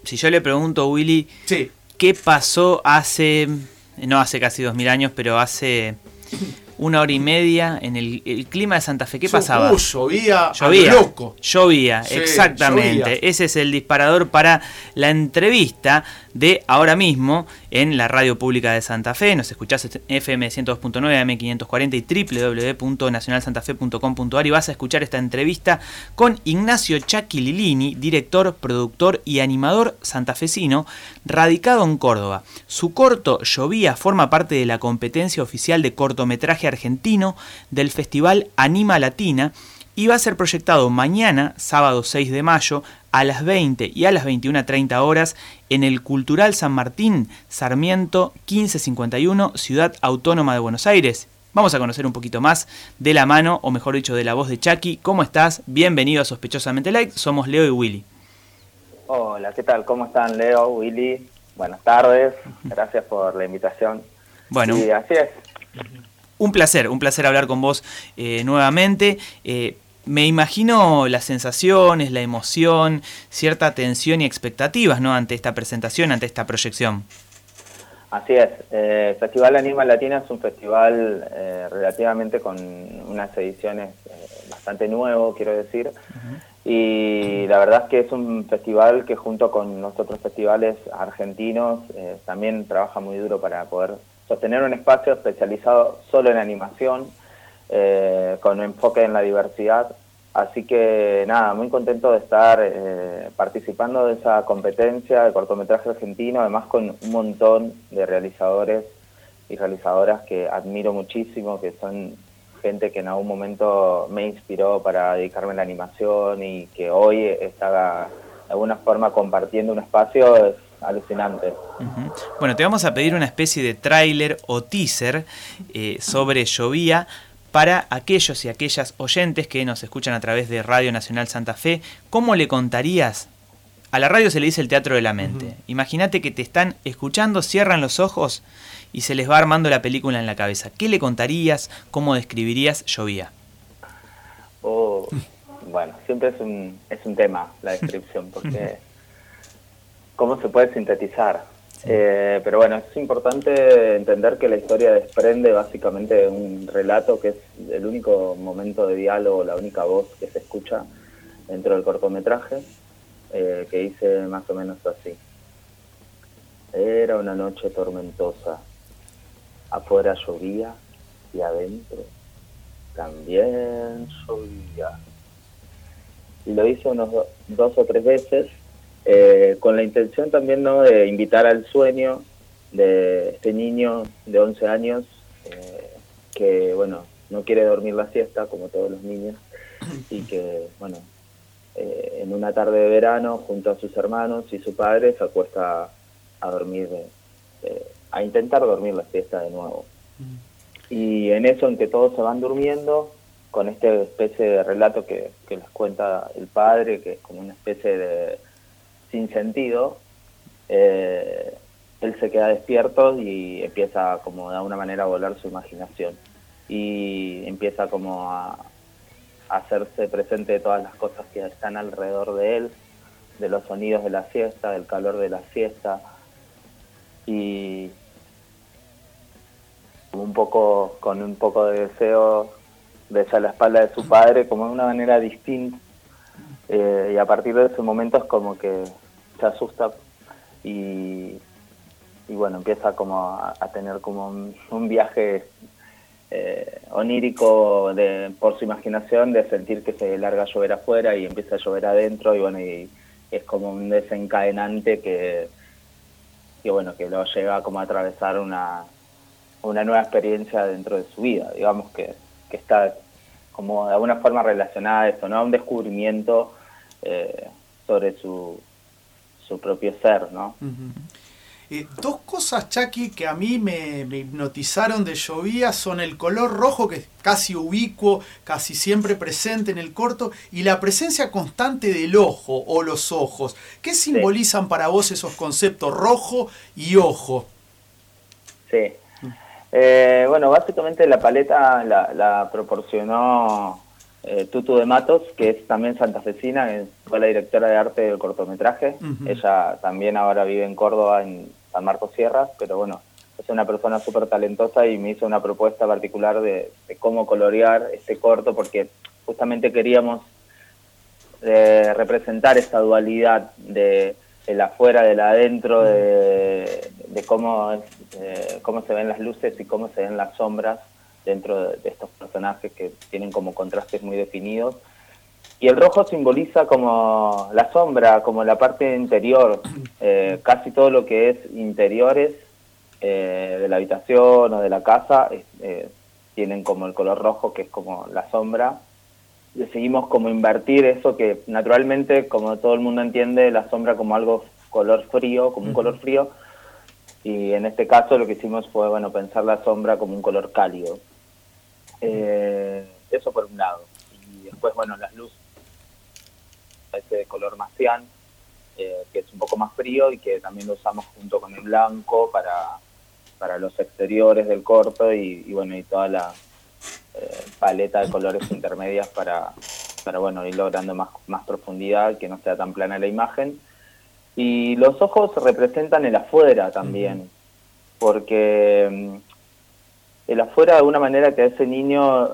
Si yo le pregunto, Willy, Sí. ¿qué pasó no hace casi 2000 años, pero hace 1 hora y media en el clima de Santa Fe? ¿Qué pasaba? Llovía. Llovía, A lo loco. llovía, Sí, exactamente. llovía. Ese es el disparador para la entrevista de ahora mismo en la Radio Pública de Santa Fe. Nos escuchás en FM 102.9, AM 540 y www.nacionalsantafe.com.ar y vas a escuchar esta entrevista con Ignacio Chaki Lilini, director, productor y animador santafesino, radicado en Córdoba. Su corto Llovía forma parte de la competencia oficial de cortometraje argentino del Festival Anima Latina y va a ser proyectado mañana, sábado 6 de mayo, a las 20 y a las 21:30 horas en el Cultural San Martín, Sarmiento 1551, Ciudad Autónoma de Buenos Aires. Vamos a conocer un poquito más de la mano, o mejor dicho, de la voz de Chaki. ¿Cómo estás? Bienvenido a Sospechosamente Light. Somos Leo y Willy. Hola, ¿qué tal? ¿Cómo están, Leo, Willy? Buenas tardes. Gracias por la invitación. Bueno, sí, así es. Un placer hablar con vos nuevamente. Me imagino las sensaciones, la emoción, cierta tensión y expectativas, ¿no?, ante esta presentación, ante esta proyección. Así es. El Festival Anima Latina es un festival relativamente con unas ediciones bastante nuevo, quiero decir. Y la verdad es que es un festival que junto con los otros festivales argentinos también trabaja muy duro para poder sostener un espacio especializado solo en animación, con enfoque en la diversidad. Así que nada, muy contento de estar participando de esa competencia de cortometraje argentino, además con un montón de realizadores y realizadoras que admiro muchísimo, que son gente que en algún momento me inspiró para dedicarme a la animación y que hoy está de alguna forma compartiendo un espacio. Es alucinante. Uh-huh. Bueno, te vamos a pedir una especie de tráiler o teaser sobre Llovía para aquellos y aquellas oyentes que nos escuchan a través de Radio Nacional Santa Fe. ¿Cómo le contarías? A la radio se le dice el teatro de la mente. Uh-huh. Imagínate que te están escuchando, cierran los ojos y se les va armando la película en la cabeza. ¿Qué le contarías? ¿Cómo describirías Llovía? Bueno, siempre es un tema la descripción, porque ¿cómo se puede sintetizar? Sí. Pero bueno, es importante entender que la historia desprende básicamente de un relato que es el único momento de diálogo, la única voz que se escucha dentro del cortometraje, que dice más o menos así. Era una noche tormentosa. Afuera llovía y adentro también llovía. Y lo hice unos 2 o 3 veces, con la intención también, ¿no?, de invitar al sueño de este niño de 11 años que, bueno, no quiere dormir la siesta como todos los niños y que, bueno, en una tarde de verano junto a sus hermanos y su padre se acuesta a dormir, a intentar dormir la siesta de nuevo. Y en eso, en que todos se van durmiendo, con esta especie de relato que les cuenta el padre, que es como una especie de sinsentido, él se queda despierto y empieza como de alguna manera a volar su imaginación y empieza como a hacerse presente de todas las cosas que están alrededor de él, de los sonidos de la siesta, del calor de la siesta, y con un poco de deseo de ella a la espalda de su padre, como de una manera distinta, y a partir de ese momento es como que se asusta y bueno, empieza como a tener como un viaje onírico por su imaginación, de sentir que se larga a llover afuera y empieza a llover adentro, y bueno, y es como un desencadenante que bueno, que lo lleva como a atravesar una nueva experiencia dentro de su vida, digamos que está como de alguna forma relacionada a eso, ¿no? A un descubrimiento sobre su propio ser, ¿no? Uh-huh. 2 cosas, Chaki, que a mí me hipnotizaron de Llovía son el color rojo, que es casi ubicuo, casi siempre presente en el corto, y la presencia constante del ojo o los ojos. ¿Qué simbolizan para vos esos conceptos, rojo y ojo? Sí. Bueno, básicamente la paleta la proporcionó Tutu de Matos, que es también santafesina, fue la directora de arte del cortometraje. Ella también ahora vive en Córdoba, en San Marcos Sierras, pero bueno, es una persona súper talentosa y me hizo una propuesta particular de cómo colorear este corto, porque justamente queríamos representar esta dualidad de el afuera, del adentro, de cómo se ven las luces y cómo se ven las sombras dentro de estos personajes que tienen como contrastes muy definidos. Y el rojo simboliza como la sombra, como la parte interior, casi todo lo que es interiores de la habitación o de la casa tienen como el color rojo, que es como la sombra. Decidimos como invertir eso que naturalmente, como todo el mundo entiende, la sombra como algo color frío, como un color frío, y en este caso lo que hicimos fue, bueno, pensar la sombra como un color cálido. Eso por un lado. Y después, bueno, las luces, este de color macián, que es un poco más frío y que también lo usamos junto con el blanco para los exteriores del corto y bueno, y toda la paleta de colores intermedias para bueno, ir logrando más profundidad, que no sea tan plana la imagen. Y los ojos representan el afuera también, porque el afuera de alguna manera que a ese niño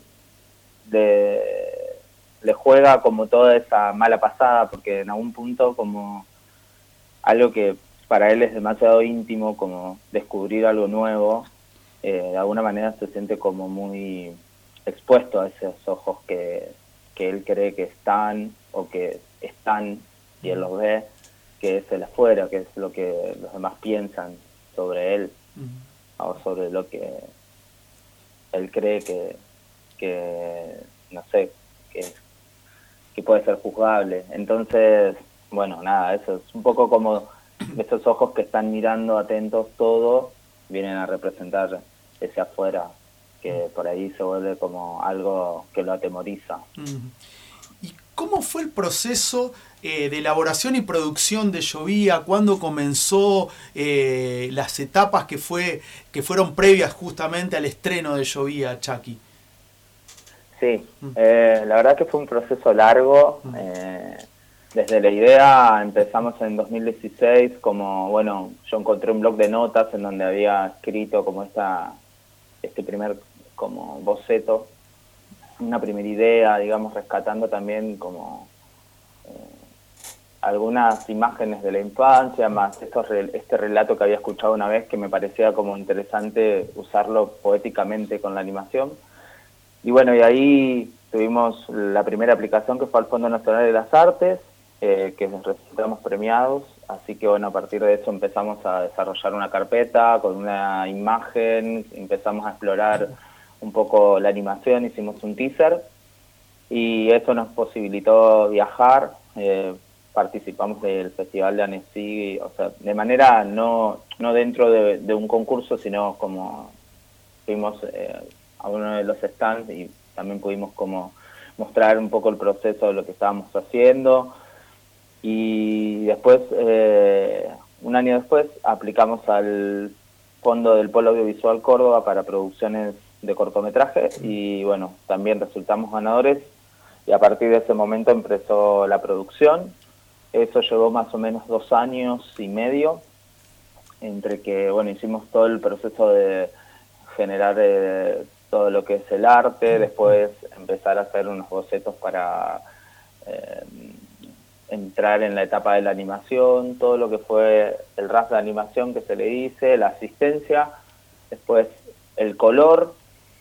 le juega como toda esa mala pasada, porque en algún punto como algo que para él es demasiado íntimo, como descubrir algo nuevo, de alguna manera se siente como muy expuesto a esos ojos que él cree que están o que están y él los ve, que es el afuera, que es lo que los demás piensan sobre él o sobre lo que él cree que no sé, que puede ser juzgable. Entonces, bueno, nada, eso es un poco como esos ojos que están mirando atentos todo, vienen a representar ese afuera, que por ahí se vuelve como algo que lo atemoriza. ¿Y cómo fue el proceso de elaboración y producción de Llovía? ¿Cuándo comenzó las etapas que fueron previas justamente al estreno de Llovía, Chucky? Sí, la verdad que fue un proceso largo. Desde la idea empezamos en 2016, como, bueno, yo encontré un blog de notas en donde había escrito como este primer como boceto, una primera idea, digamos, rescatando también como algunas imágenes de la infancia, más este relato que había escuchado una vez que me parecía como interesante usarlo poéticamente con la animación. Y bueno, y ahí tuvimos la primera aplicación que fue al Fondo Nacional de las Artes, que resultamos premiados, así que bueno, a partir de eso empezamos a desarrollar una carpeta con una imagen, empezamos a explorar un poco la animación, hicimos un teaser y eso nos posibilitó viajar, participamos del Festival de Annecy, o sea, de manera no dentro de un concurso, sino como fuimos a uno de los stands y también pudimos como mostrar un poco el proceso de lo que estábamos haciendo. Y después, un año después, aplicamos al Fondo del Polo Audiovisual Córdoba para producciones de cortometraje y bueno, también resultamos ganadores y a partir de ese momento empezó la producción. Eso llevó más o menos 2 años y medio, entre que, bueno, hicimos todo el proceso de generar todo lo que es el arte, después empezar a hacer unos bocetos para entrar en la etapa de la animación, todo lo que fue el RAS de animación que se le dice, la asistencia, después el color,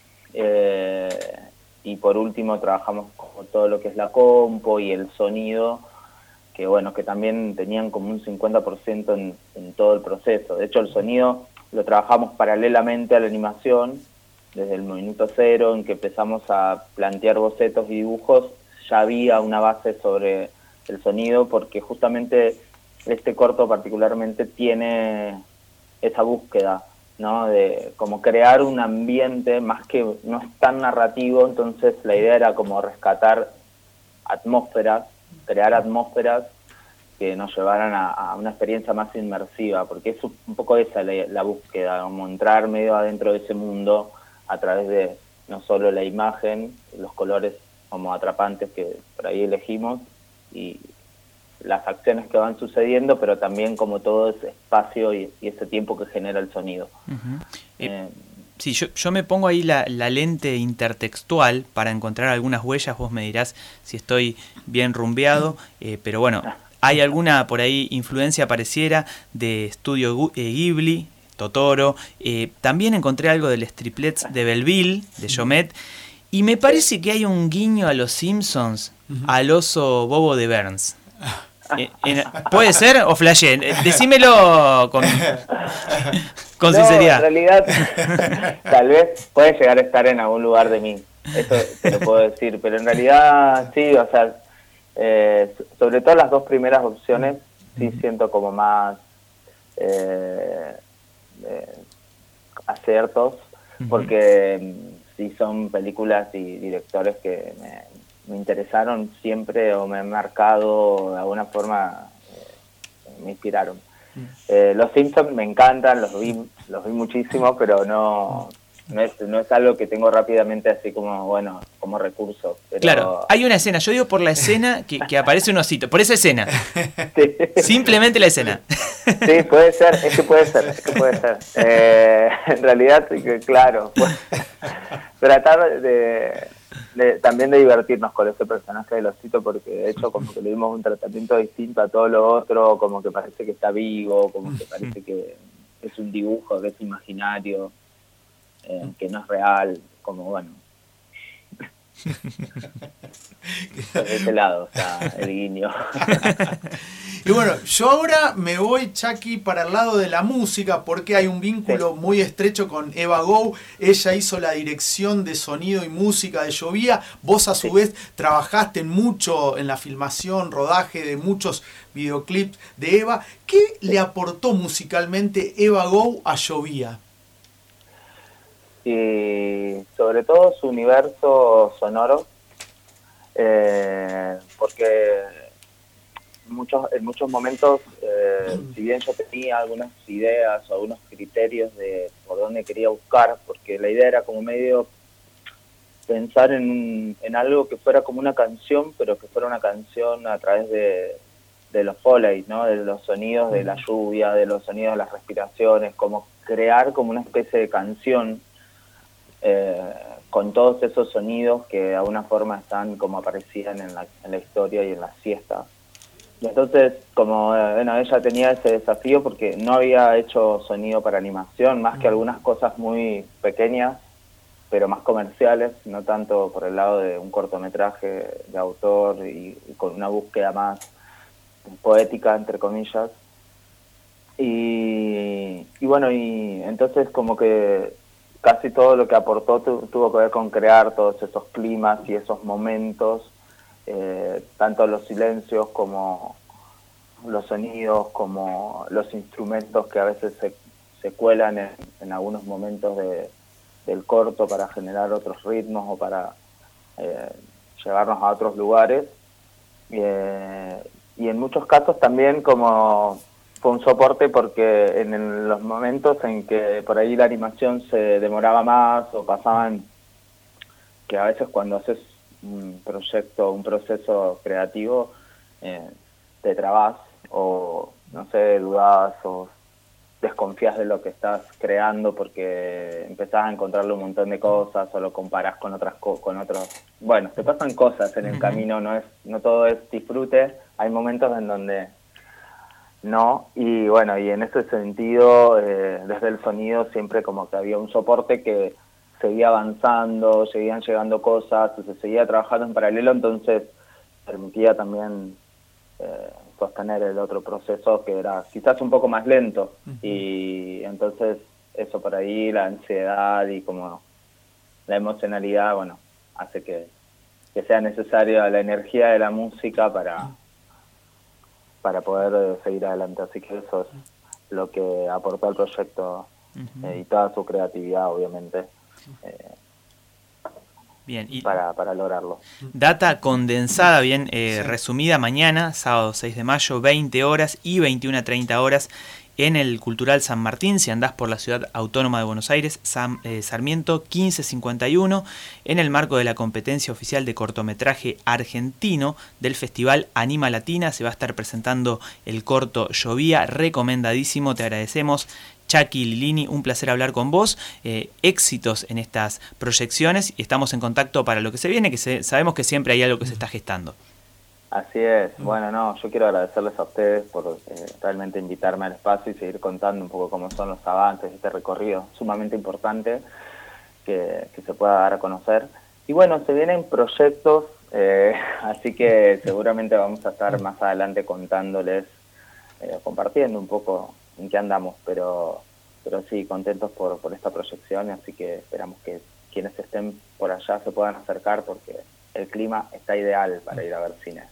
y por último trabajamos con todo lo que es la compo y el sonido, que bueno, que también tenían como un 50% en todo el proceso. De hecho, el sonido lo trabajamos paralelamente a la animación, desde el minuto cero en que empezamos a plantear bocetos y dibujos, ya había una base sobre el sonido, porque justamente este corto particularmente tiene esa búsqueda, ¿no? De como crear un ambiente, más que no es tan narrativo, entonces la idea era como rescatar atmósferas, crear atmósferas que nos llevaran a una experiencia más inmersiva, porque es un poco esa la búsqueda, como entrar medio adentro de ese mundo a través de no solo la imagen, los colores como atrapantes que por ahí elegimos y las acciones que van sucediendo, pero también como todo ese espacio y ese tiempo que genera el sonido. Sí, yo me pongo ahí la lente intertextual para encontrar algunas huellas, vos me dirás si estoy bien rumbeado, pero bueno, hay alguna por ahí influencia pareciera de Estudio Ghibli, Totoro, también encontré algo del Striplets de Belleville, de Jomet, y me parece que hay un guiño a los Simpsons, al oso bobo de Burns. ¿Puede ser o flashé? Decímelo con sinceridad. En realidad, tal vez puede llegar a estar en algún lugar de mí, eso te lo puedo decir, pero en realidad sí, o sea, sobre todo las dos primeras opciones, sí siento como más aciertos, porque sí son películas y directores que me interesaron siempre o me han marcado de alguna forma, me inspiraron. Los Simpsons me encantan, los vi muchísimo, pero no es algo que tengo rápidamente así como, bueno, como recurso. Pero... Claro, hay una escena, yo digo por la escena que aparece un osito, por esa escena. Sí. Simplemente la escena. Sí, puede ser, es que puede ser. En realidad, claro, pues, tratar también de divertirnos con ese personaje del osito, porque de hecho como que le dimos un tratamiento distinto a todo lo otro, como que parece que está vivo, como que parece que es un dibujo, que es imaginario, que no es real, como bueno. De ese lado, o sea, el guiño. Y bueno, yo ahora me voy, Chucky, para el lado de la música, porque hay un vínculo muy estrecho con Eva Gou. Ella hizo la dirección de sonido y música de Llovía. Vos a su vez trabajaste mucho en la filmación, rodaje de muchos videoclips de Eva. ¿Qué le aportó musicalmente Eva Gou a Llovía? Y sobre todo su universo sonoro, porque en muchos momentos, si bien yo tenía algunas ideas o algunos criterios de por dónde quería buscar, porque la idea era como medio pensar en algo que fuera como una canción, pero que fuera una canción a través de los foley, ¿no? De los sonidos de la lluvia, de los sonidos de las respiraciones, como crear como una especie de canción con todos esos sonidos que de alguna forma están como aparecían en la historia y en la siesta. Y entonces, como bueno, ella tenía ese desafío porque no había hecho sonido para animación, más que algunas cosas muy pequeñas, pero más comerciales, no tanto por el lado de un cortometraje de autor y con una búsqueda más poética, entre comillas. Y bueno, y entonces como que casi todo lo que aportó tuvo que ver con crear todos esos climas y esos momentos, tanto los silencios como los sonidos, como los instrumentos que a veces se cuelan en algunos momentos del corto para generar otros ritmos o para llevarnos a otros lugares. Y en muchos casos también como fue un soporte porque en los momentos en que por ahí la animación se demoraba más o pasaban, que a veces cuando haces un proceso creativo, te trabas o, no sé, dudás o desconfías de lo que estás creando porque empezás a encontrarle un montón de cosas o lo comparás con otros. Bueno, te pasan cosas en el camino, no todo es disfrute, hay momentos en donde no, y bueno, y en ese sentido, desde el sonido siempre como que había un soporte que seguía avanzando, seguían llegando cosas, se seguía trabajando en paralelo, entonces permitía también sostener el otro proceso que era quizás un poco más lento, y entonces eso por ahí, la ansiedad y como la emocionalidad, bueno, hace que sea necesaria la energía de la música para poder seguir adelante, así que eso es lo que aportó al proyecto y toda su creatividad, obviamente. Bien, y para lograrlo. Data condensada, bien resumida, mañana, sábado 6 de mayo, 20 horas y 21 a 30 horas, en el Cultural San Martín, si andás por la Ciudad Autónoma de Buenos Aires, Sarmiento 1551, en el marco de la competencia oficial de cortometraje argentino del Festival Anima Latina. Se va a estar presentando el corto Llovía, recomendadísimo, te agradecemos. Chucky Lilini, un placer hablar con vos, éxitos en estas proyecciones y estamos en contacto para lo que se viene, sabemos que siempre hay algo que se está gestando. Así es, bueno, no, yo quiero agradecerles a ustedes por realmente invitarme al espacio y seguir contando un poco cómo son los avances de este recorrido sumamente importante que se pueda dar a conocer. Y bueno, se vienen proyectos, así que seguramente vamos a estar más adelante contándoles, compartiendo un poco en qué andamos, pero sí, contentos por esta proyección, así que esperamos que quienes estén por allá se puedan acercar porque el clima está ideal para ir a ver cine.